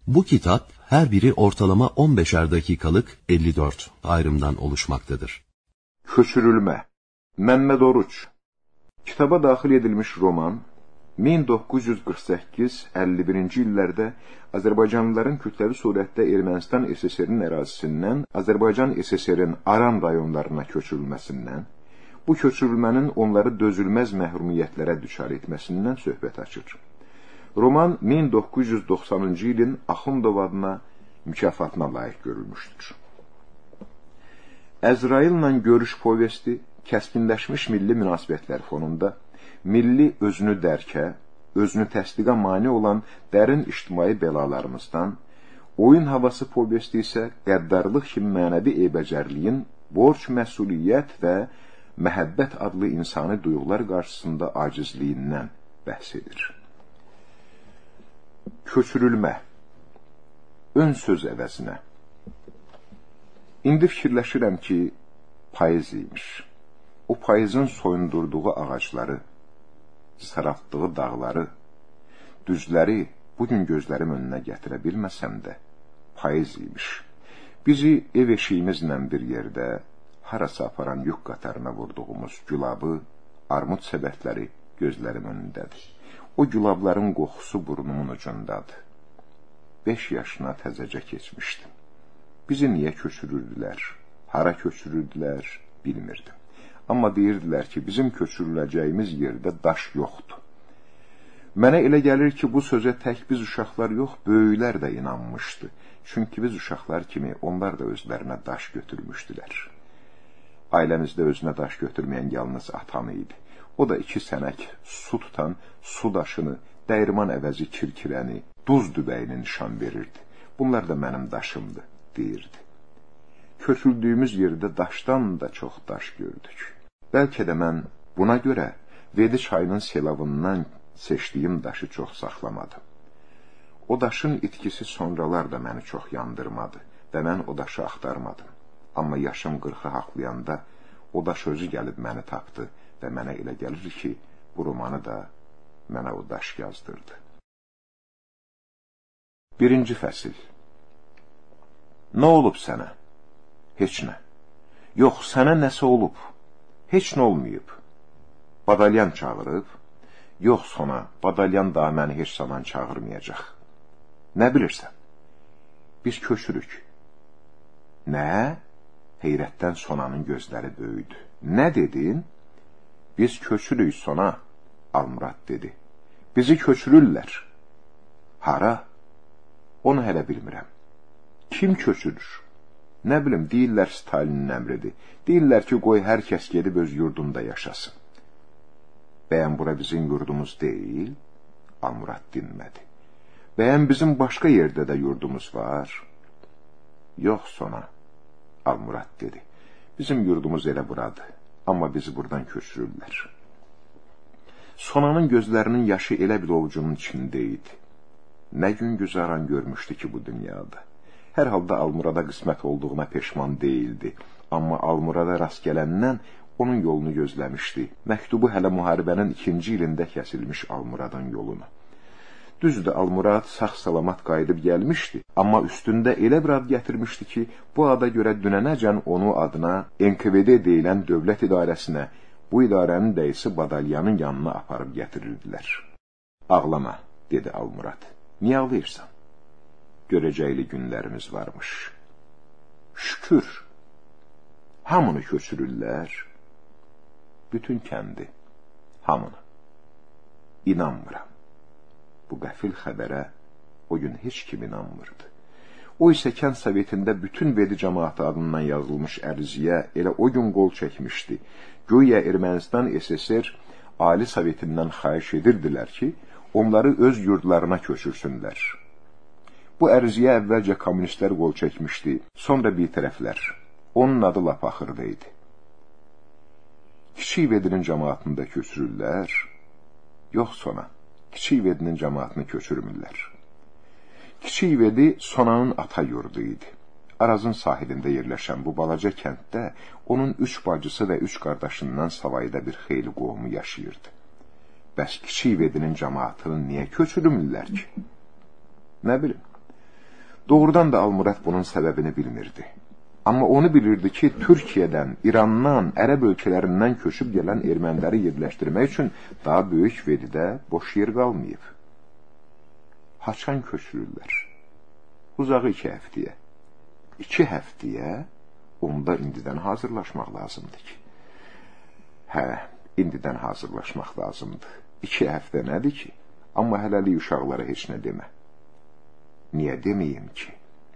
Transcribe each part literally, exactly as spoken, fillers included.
Bu kitap her biri ortalama on beşer dakikalık elli dört ayrımdan oluşmaktadır. Köçürülmə. Məmməd Oruç. Kitaba daxil edilmiş roman min doqquz yüz qırx səkkiz əlli birinci illərdə Azərbaycanlıların kütləvi surətdə Ermənistan S S R-nin ərazisindən Azərbaycan S S R-in Aran rayonlarına köçürülməsindən, bu köçürülmənin onları dözülməz məhrumiyyətlərə düçar etməsindən söhbət açır. Roman min doqquz yüz doxsanıncı ilin Axundov adına mükafatına layiq görülmüşdür. Əzraillə görüş povesti kəskinləşmiş milli münasibətlər fonunda milli özünü dərkə, özünü təsdiqə mane olan dərin ictimai bəlalarımızdan, oyun havası povesti isə qəddarlıq kimi mənəvi eybəcərliyin, borc, məsuliyyət və məhəbbət adlı insani duyğular qarşısında acizliyindən bəhs edir. Köçürülmə. Ön söz əvəzinə. İndi fikirləşirəm ki, payız imiş. O payızın soyundurduğu ağacları, saraltdığı dağları, düzləri bugün gözlərim önünə gətirə bilməsəm də, payız imiş. Bizi ev eşiyimizlə bir yerdə, harasa aparan yük qatarına vurduğumuz gülabı, armud səbətləri gözlərim önündədir. O gülabların qoxusu burnumun ucundadır. Beş yaşına təzəcə keçmişdim. Bizi niyə köçürürdülər, hara köçürürdülər, bilmirdim. Amma deyirdilər ki, bizim köçürüləcəyimiz yerdə daş yoxdur. Mənə elə gəlir ki, bu sözə tək biz uşaqlar yox, böyüklər də inanmışdı. Çünki biz uşaqlar kimi onlar da özlərinə daş götürmüşdülər. Ailəmizdə özünə daş götürməyən yalnız atam idi. O da iki sənək su tutan su daşını, dəyirman əvəzi kirkirəni, duz dübəyini nişan verirdi. Bunlar da mənim daşımdı, deyirdi. Köçüldüyümüz yerdə daşdan da çox daş gördük. Bəlkə də mən buna görə Vedi çayının selavından seçdiyim daşı çox saxlamadım. O daşın itkisi sonralar da məni çox yandırmadı və mən o daşı axtarmadım. Amma yaşım qırxı haqlayanda o daş özü gəlib məni tapdı və mənə elə gəlir ki, bu romanı da mənə o daş yazdırdı. Birinci fəsil. Nə olub sənə? Heç nə. Yox, sənə nəsə olub. Heç nə olmayıb. Badalyan çağırıb. Yox, sona, badalyan daha məni heç zaman çağırmayacaq. Nə bilirsən? Biz köçürük. Nə? Heyrətdən sonanın gözləri böyüdü. Nə dedin? Biz köçürük, sona, Almurad dedi. Bizi köçürürlər. Hara? Onu hələ bilmirəm. Kim köçürür? Nə bilim, deyirlər Stalinin əmridir. Deyirlər ki, qoy hər kəs gedib öz yurdunda yaşasın. Bəyən bura bizim yurdumuz deyil, Almurad dinmədi. Bəyən bizim başqa yerdə də yurdumuz var. Yox, sona, Almurad dedi. Bizim yurdumuz elə buradır, amma bizi buradan köçürürlər. Sonanın gözlərinin yaşı elə bir ovucunun içində idi. Nə gün güzaran görmüşdü ki, bu dünyada. Hər halda Almurada qismət olduğuna peşman deyildi. Amma Almurada rast gələndən onun yolunu gözləmişdi. Məktubu hələ müharibənin ikinci ilində kəsilmiş Almuradın yolunu. Düzdür, Almurad sağ-salamat qayıdıb gəlmişdi. Amma üstündə elə bir ad gətirmişdi ki, bu ada görə dünənəcən onu adına N K V D deyilən dövlət idarəsinə, bu idarənin dəyisi Badalyanın yanına aparıb gətirirdilər. Ağlama, dedi Almurad. Niyə ağlayırsan? Görəcəkli günlərimiz varmış. Şükür. Hamını köçürürlər. Bütün kəndi. Hamını. İnanmıram. Bu qəfil xəbərə o gün heç kim inanmırdı. O isə kənd sovetində bütün Vedi cəmaatı adından yazılmış ərziyə elə o gün qol çəkmişdi. Güya Ermənistan S S R Ali Sovetindən xahiş edirdilər ki, onları öz yurdlarına köçürsünlər. Bu ərziyə əvvəlcə kommunistlər qol çəkmişdi, sonra bir tərəflər. Onun adı lap axırda idi. Kiçik Vedinin cəmaatında köçürürlər, yox sona, Kiçik Vedinin cəmaatını köçürmürlər. Kiçik Vedi sonanın ata yurdu idi. Arazın sahilində yerləşən bu balaca kənddə onun üç bacısı və üç qardaşından savayda bir xeyli qohumu yaşayırdı. Bəs Kiçik Vedinin cəmaatını niyə köçürmürlər ki? Nə bilim, Doğrudan da Almurad bunun səbəbini bilmirdi. Amma onu bilirdi ki, Türkiyədən, İrandan, Ərəb ölkələrindən köçüb gələn erməniləri yerləşdirmək üçün daha böyük Vedidə boş yer qalmayıb. Haçan köçürürlər? Uzağı iki həftəyə. İki həftəyə onda indidən hazırlaşmaq lazımdır ki. Hə, indidən hazırlaşmaq lazımdır. İki həftə nədir ki? Amma hələlik uşaqlara heç nə demə. Niyə deməyim ki?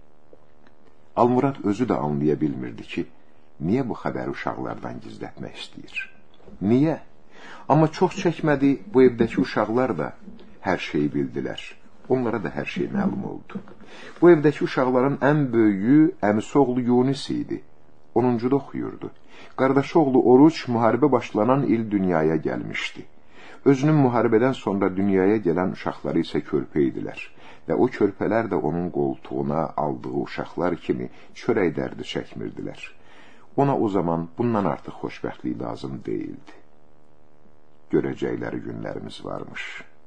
Almurad özü də anlaya bilmirdi ki, niyə bu xəbəri uşaqlardan gizlətmək istəyir? Niyə? Amma çox çəkmədi, bu evdəki uşaqlar da hər şeyi bildilər. Onlara da hər şey məlum oldu. Bu evdəki uşaqların ən böyüyü əmisi oğlu Yunis idi. onuncuda oxuyurdu. Qardaşı oğlu Oruç müharibə başlanan il dünyaya gəlmişdi. Özünün müharibədən sonra dünyaya gələn uşaqları isə körpə idilər. Və o körpələr də onun qoltuğuna aldığı uşaqlar kimi çörək dərdi çəkmirdilər. Ona o zaman bundan artıq xoşbəxtlik lazım deyildi. Görəcəkləri günlərimiz varmış.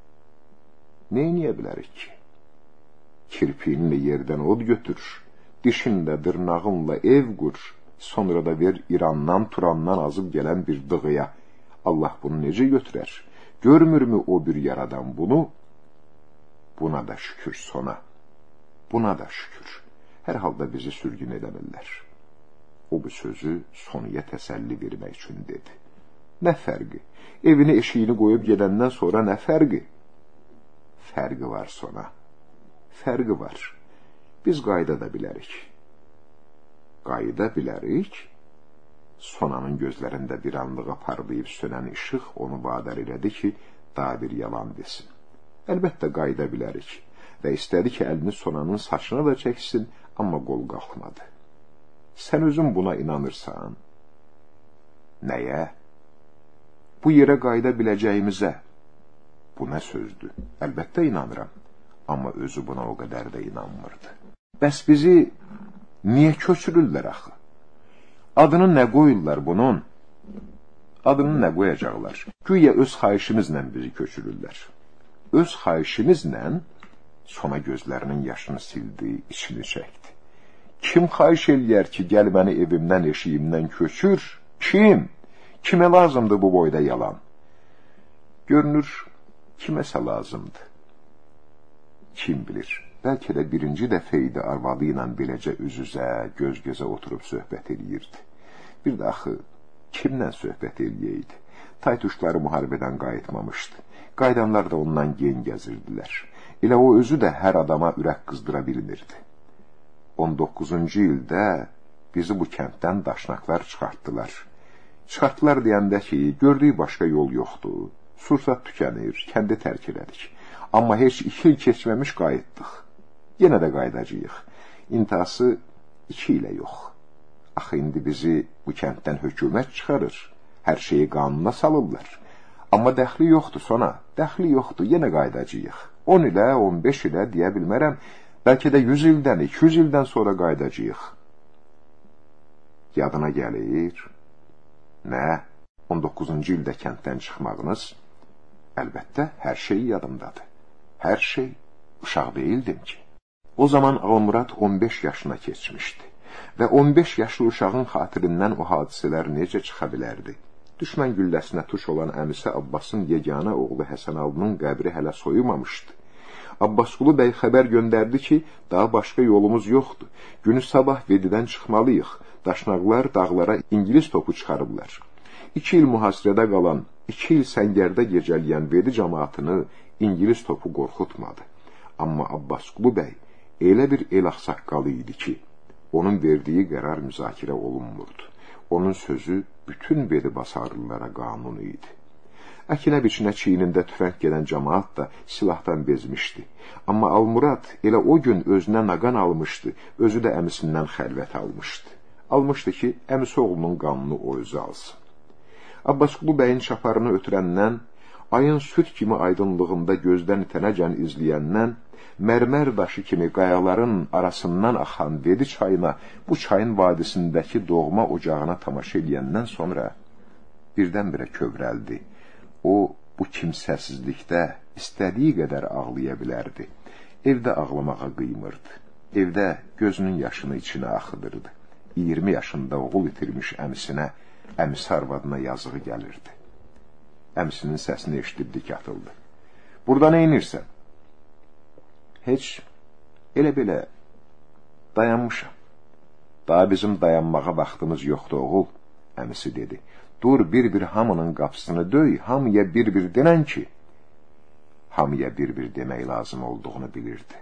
Neyniyə bilərik ki? Kirpiyinlə yerdən od götür, dişinlə, dırnağınla ev qur, sonra da ver İrandan, Turandan azıb gələn bir dığıya. Allah bunu necə götürər? Görmürmü o bir yaradan bunu? Buna da şükür sona. Buna da şükür. Hər halda bizi sürgün edəmirlər. O bu sözü Sonuya təsəlli vermək üçün dedi. Nə fərqi? Evini eşiyini qoyub gedəndən sonra nə fərqi? Fərqi var Sona. Fərqi var. Biz qayda da bilərik. Qayda bilərik. Sonanın gözlərində bir anlığa parlayıb sönən işıq onu vadar elədi ki, daha bir yalan desin. Əlbəttə qayda bilərik və istədi ki, əlini Sonanın saçına da çəksin, amma qol qalxmadı. Sən özün buna inanırsan? Nəyə? Bu yerə qayda biləcəyimizə. Bu nə sözdür? Əlbəttə inanıram, amma özü buna o qədər də inanmırdı. Bəs bizi niyə köçürürlər axı? Adını nə qoyurlar bunun? Adını nə qoyacaqlar? Güya öz xahişimizlə bizi köçürürlər. Öz xahişimizlə Sona gözlərinin yaşını sildi, içini çəkdi. Kim xahiş eləyər ki, gəl məni evimdən, eşiyimdən köçür? Kim? Kimə lazımdır bu boyda yalan? Görünür, kiməsə lazımdır. Kim bilir, bəlkə də birinci dəfə idi arvadı ilə beləcə üz-üzə, göz-gözə oturub söhbət eləyirdi. Bir də axı, kimlə söhbət eləyəydi? Taytuşları müharibədən qayıtmamışdı. Qaydanlar da ondan gen gəzirdilər. Elə o özü də hər adama ürək qızdıra bilmirdi. on doqquzuncu ildə bizi bu kənddən daşnaqlar çıxartdılar. Çıxartdılar deyəndə ki, gördüyü başqa yol yoxdur. Sursat tükənir, kəndi tərk elədik. Amma heç iki il keçməmiş qayıtdıq. Yenə də qaydacağıq. İntihası iki ilə yox. Axı, indi bizi bu kənddən hökumət çıxarır. Hər şeyi qanuna salırlar. Amma dəxli yoxdur Sona, dəxli yoxdur, yenə qaydacağıq. on ilə, on beş ilə deyə bilmərəm, bəlkə də yüz ildən, iki yüz ildən sonra qaydacağıq. Yadına gəlir. Nə? on doqquzuncu ildə kənddən çıxmağınız? Əlbəttə, hər şey yadımdadır. Hər şey, uşaq deyildim ki. O zaman Almurad on beş yaşına keçmişdi. Və on beş yaşlı uşağın xatirindən o hadisələr necə çıxa bilərdi? Düşmən gülləsinə tuş olan əmisi Abbasın yeganə oğlu Həsənalının qəbri hələ soyumamışdı. Abbasqulu bəy xəbər göndərdi ki, daha başqa yolumuz yoxdur. Günü sabah Vedidən çıxmalıyıq. Daşnaqlar dağlara İngilis topu çıxarıblar. İki il mühasirədə qalan, iki il səngərdə gecələyən Vedi cəmaatını İngilis topu qorxutmadı. Amma Abbasqulu bəy elə bir el ağsaqqalı idi ki, onun verdiyi qərar müzakirə olunmurdu. Onun sözü bütün Vedi basarlılara qanunu idi. Əkinə biçinə çiynində tüfəng gedən cəmaat da silahdan bezmişdi. Amma Almurad elə o gün özünə naqan almışdı, özü də əmisindən xəlvət almışdı. Almışdı ki, əmisi oğlunun qanunu o özü alsın. Abbasqulu bəyin çaparını ötürəndən, ayın süt kimi aydınlığında gözdən itənəcən izləyəndən, mərmər daşı kimi qayaların arasından axan Vedi çayına, bu çayın vadisindəki doğma ocağına tamaşa eləyəndən sonra birdən-birə kövrəldi. O, bu kimsəsizlikdə istədiyi qədər ağlaya bilərdi. Evdə ağlamağa qıymırdı. evdə gözünün yaşını içinə axıdırdı. iyirmi yaşında oğul itirmiş əmisinə, əmisi arvadına yazığı gəlirdi. Əmisinin səsini eşidib dik atıldı. Burada nə inirsən? Heç, elə belə dayanmışam. Daha bizim dayanmağa vaxtımız yoxdur oğul, əmisi dedi. Dur bir-bir hamının qapısını döy, hamıya bir-bir denən ki, hamıya bir-bir demək lazım olduğunu bilirdi.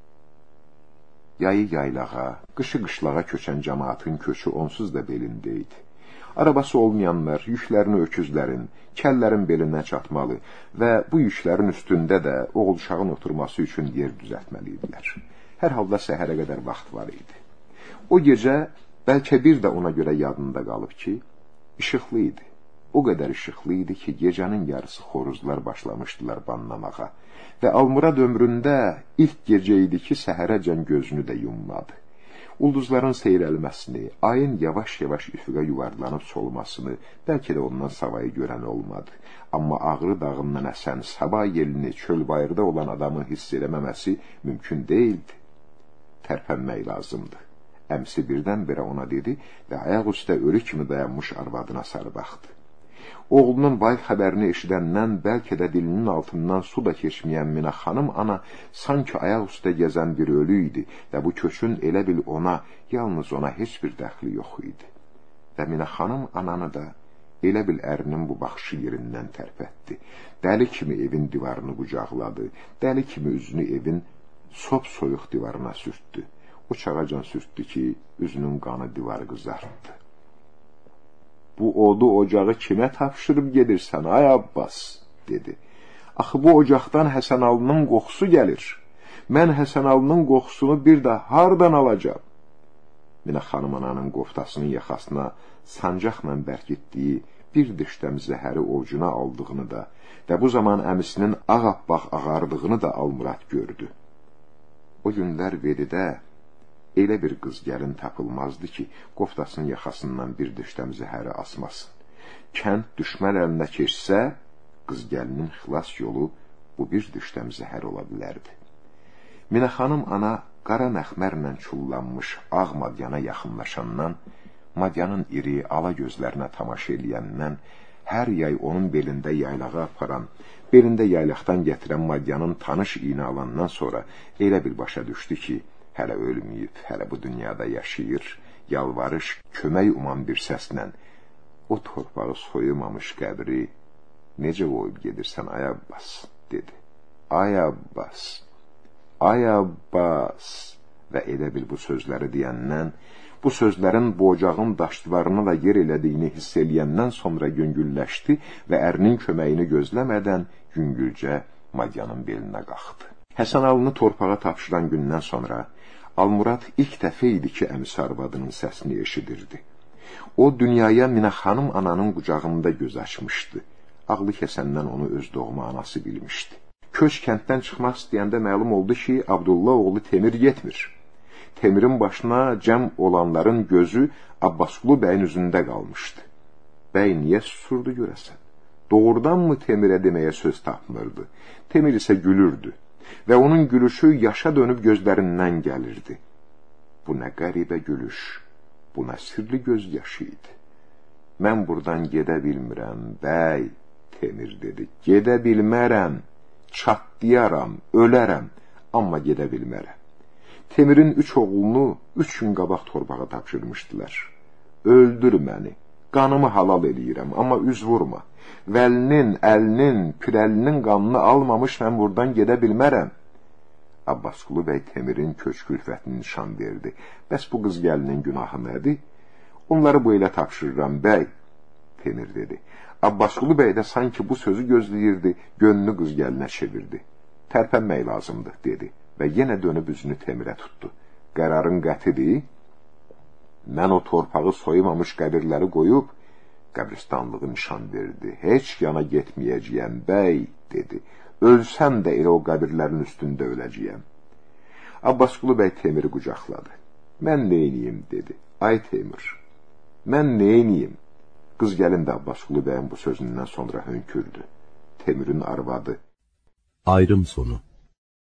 Yayı yaylağa, qışı qışlağa köçən cəmaatın köçü onsuz da belindəydi. Arabası olmayanlar yüklərini öküzlərin, kəllərin belinə çatmalı və bu yüklərin üstündə də oğul-uşağın oturması üçün yer düzəltməli idilər. Hər halda səhərə qədər vaxt var idi. O gecə bəlkə bir də ona görə yadında qalıb ki, işıqlı idi. O qədər işıqlı idi ki, gecənin yarısı xoruzlar başlamışdılar banlamağa və Almurad ömründə ilk gecə idi ki, səhərəcən gözünü də yummadı. Ulduzların seyrəlməsini, ayın yavaş-yavaş üfüqə yuvarlanıb solmasını bəlkə də ondan savayı görən olmadı. Amma Ağrı dağından əsən sabah yelini çöl bayırda olan adamın hiss eləməməsi mümkün deyildi. Tərpənmək lazımdı. Əmsi birdən-birə ona dedi və ayaq üstə ölü kimi dayanmış arvadına sarı baxdı. Oğlunun vay xəbərini eşidəndən bəlkə də dilinin altından su da keçməyən Minə xanım ana sanki ayaq üstə gəzən bir ölü idi və bu köçün elə bil ona, yalnız ona heç bir dəxli yox idi. Və Minə xanım ananı da elə bil ərinin bu baxışı yerindən tərpətdi. Dəli kimi evin divarını qucaqladı, dəli kimi üzünü evin sop-soyuq divarına sürtdü. O çağacan sürtdü ki, üzünün qanı divarı qızartdı. Bu odu ocağı kimə tapşırıb gedirsən, ay Abbas, dedi. Axı bu ocaqdan Həsənalının qoxusu gəlir. Mən Həsənalının qoxusunu bir də hardan alacam? Minə xanım ananın qoftasının yaxasına sancaqla bərkitdiyi bir dişdəm zəhəri ovcuna aldığını da və bu zaman əmisinin ağappaq ağardığını da Almurad gördü. O günlər Vedidə elə bir qız gəlin tapılmazdı ki, qoftasının yaxasından bir dişdəm zəhəri asmasın. Kənd düşmən əlinə keçsə, qız gəlinin xilas yolu bu bir dişdəm zəhər ola bilərdi. Minə xanım ana qara məxmərlə çullanmış ağ madyana yaxınlaşandan, madyanın iri, ala gözlərinə tamaşa eləyəndən, hər yay onun belində yaylağa aparan, belində yaylaqdan gətirən madyanın tanış iğni alandan sonra elə bir başa düşdü ki, hələ ölməyib, hələ bu dünyada yaşayır, yalvarış, kömək uman bir səslə, o torpağı soyumamış qəbri necə qoyub gedirsən, ay Abbas, dedi. Ay Abbas, ay Abbas, və elə bil bu sözləri deyəndən, bu sözlərin bu ocağın daş divarını da yer elədiyini hiss eləyəndən sonra yüngülləşdi və ərinin köməyini gözləmədən yüngülcə madyanın belinə qalxdı. Həsənalını torpağa tapşıran gündən sonra Almurad ilk dəfə idi ki, əmisi arvadının səsini eşidirdi. O, dünyaya Minə xanım ananın qucağında göz açmışdı. Ağlı kəsəndən onu öz doğma anası bilmişdi. Köç kənddən çıxmaq istəyəndə məlum oldu ki, Abdullah oğlu Temir yetmir. Temirin başına cəm olanların gözü Abbasqulu bəyin üzündə qalmışdı. Bəy niyə susurdu görəsən? Doğrudanmı Temirə deməyə söz tapmırdı? Temir isə gülürdü və onun gülüşü yaşa dönüb gözlərindən gəlirdi. Bu nə qəribə gülüş, bu nə sirli göz yaşı idi. Mən buradan gedə bilmirəm, bəy, Temir dedi, gedə bilmərəm, çatlayaram, ölərəm, amma gedə bilmərəm. Temirin üç oğlunu üç gün qabaq torpağa tapşırmışdılar. Öldür məni, qanımı halal eləyirəm, amma üz vurma. Vəlinin, əlinin, pirəlinin qanını almamış mən buradan gedə bilmərəm. Abbasqulu bəy Temirin köç külfətini nişan verdi. Bəs bu qız gəlinin günahı nədir? Onları bu elə tapşırıram, bəy, Temir dedi. Abbasqulu bəy də sanki bu sözü gözləyirdi, gönlünü qız gəlinə çevirdi. Tərpənmək lazımdır, dedi və yenə dönüb üzünü Temirə tutdu. Qərarın qətidir, mən o torpağı soyumamış qəbirləri qoyub, qəbristanlığı nişan verdi. Heç yana getməyəcəyəm, bəy, dedi. Ölsəm də elə o qəbirlərin üstündə öləcəyəm. Abbasqulu bəy Temiri qucaqladı. Mən neyniyim, dedi. Ay Temir, mən neyniyim? Qız gəlin də Abbasqulu bəyin bu sözündən sonra hönkürdü. Temirin arvadı. Ayrım sonu.